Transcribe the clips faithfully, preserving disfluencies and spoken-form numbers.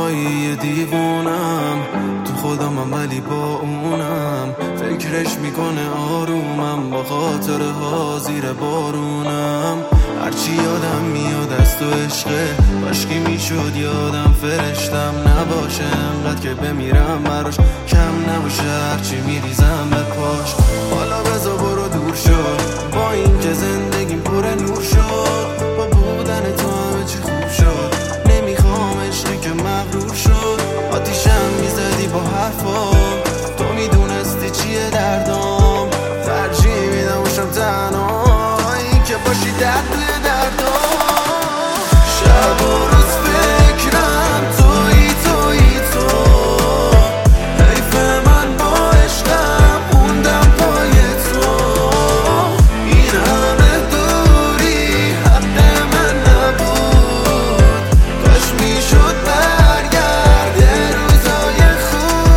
تنهایی دیوونم، تو خودمم ولی با اونم، فکرش میکنه آرومم، با خاطره ها زیر بارونم. هرچی یادم میاد از تو عشقه، کاشکی میشد یادم فرشتم نباشه، انقدر که بمیرم براش کم نباشه، هرچی میریزم به پاش. حالا بزا برو دور شد، با این که زندگیم پر نور شد، با بودن تو همه چی خوب شد، نمیخوام عشقی که مغرور شد. آتیشم میزدی با حرفام، تو میدونستی چیه دردام، ترجیح میدم باشم تنها، این که باشی درد توی دردام. شب و روز فکرم تویی تویی تو، حیف من با عشقم موندم پای تو، این همه دوری حق من نبود، کاش میشد برگرده روزای خوب.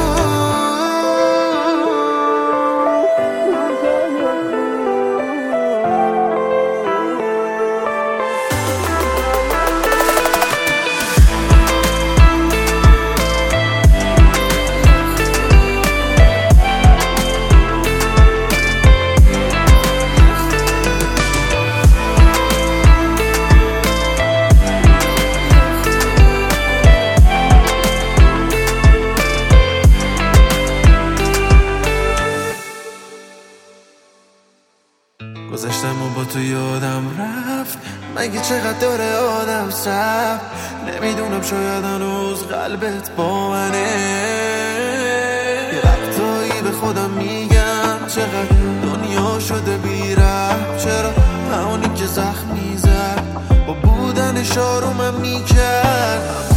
گذشتم و با تو یادم رفت، مگه چقدر داره آدم صبر، نمیدونم شاید هنوز قلبت با منه. یه وقتایی به خودم میگم چقدر دنیا شده بی‌رحم، چرا همونی که زخم میزد با بودنش آرومم میکرد.